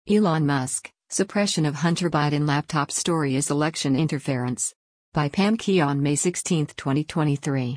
Elon Musk, suppression of Hunter Biden laptop story is election interference. By Pam Key on May 16, 2023.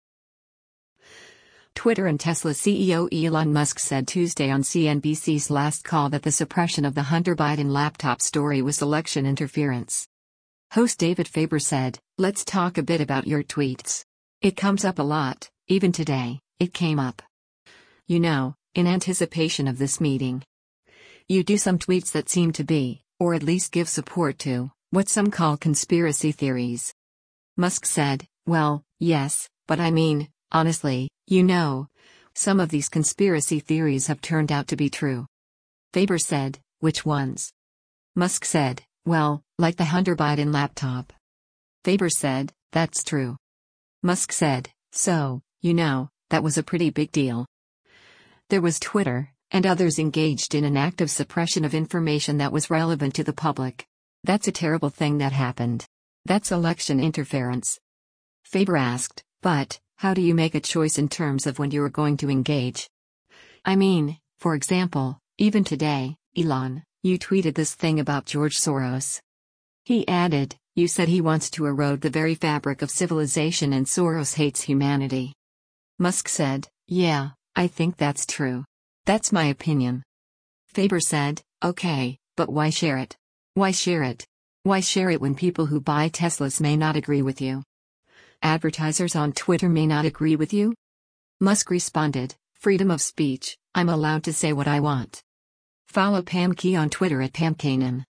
Twitter and Tesla CEO Elon Musk said Tuesday on CNBC's Last Call that the suppression of the Hunter Biden laptop story was election interference. Host David Faber said, "Let's talk a bit about your tweets. It comes up a lot, even today, it came up. You know, in anticipation of this meeting. You do some tweets that seem to be, or at least give support to, what some call conspiracy theories." Musk said, "Well, yes, but I mean, honestly, you know, some of these conspiracy theories have turned out to be true." Faber said, "Which ones?" Musk said, "Well, like the Hunter Biden laptop." Faber said, "That's true." Musk said, "So, you know, that was a pretty big deal. There was Twitter, and others engaged in an active suppression of information that was relevant to the public. That's a terrible thing that happened. That's election interference." Faber asked, "But, how do you make a choice in terms of when you are going to engage? I mean, for example, even today, Elon, you tweeted this thing about George Soros." He added, "You said he wants to erode the very fabric of civilization and Soros hates humanity." Musk said, "Yeah, I think that's true. That's my opinion." Faber said, "Okay, but why share it? Why share it? Why share it when people who buy Teslas may not agree with you? Advertisers on Twitter may not agree with you?" Musk responded, "Freedom of speech, I'm allowed to say what I want." Follow Pam Key on Twitter at PamKanan.